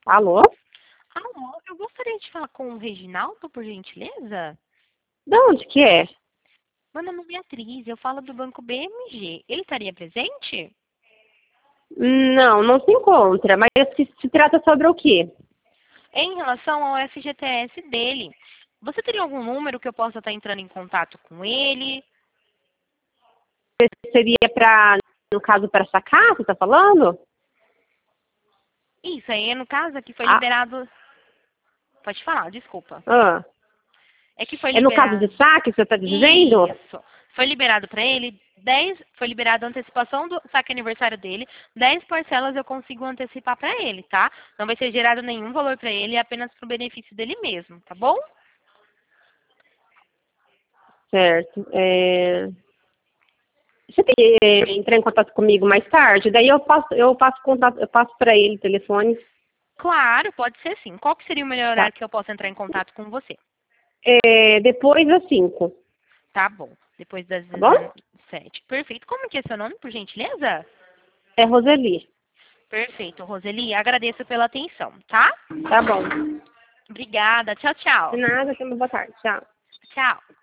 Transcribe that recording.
Alô? Alô, eu gostaria de falar com o Reginaldo, por gentileza. De onde que é? Meu nome é Beatriz, eu falo do Banco BMG. Ele estaria presente? Não, não se encontra, mas se trata sobre o quê? Em relação ao FGTS dele. Você teria algum número que eu possa estar entrando em contato com ele? Seria para, no caso, para sacar, você está falando? Isso aí, no caso, aqui foi Ah, liberado... Pode falar, desculpa. ah. É que foi É no caso liberado... de saque, você está dizendo? Isso. Foi liberado para ele 10, foi liberado a antecipação do saque aniversário dele, 10 parcelas eu consigo antecipar para ele, tá? Não vai ser gerado nenhum valor para ele, é apenas para o benefício dele mesmo, tá bom? Certo. Você tem que entrar em contato comigo mais tarde, daí eu passo contato, eu passo para ele o telefone, Claro, pode ser sim. Qual que seria o melhor tá? horário que eu possa entrar em contato com você? Depois das 5, Tá bom, depois das tá bom? 17. Perfeito. Como que é seu nome, por gentileza? É Roseli. Perfeito, Roseli. Agradeço pela atenção, tá? Tá bom. Obrigada. Tchau, De tchau. nada, tenha uma boa tarde. Tchau. Tchau.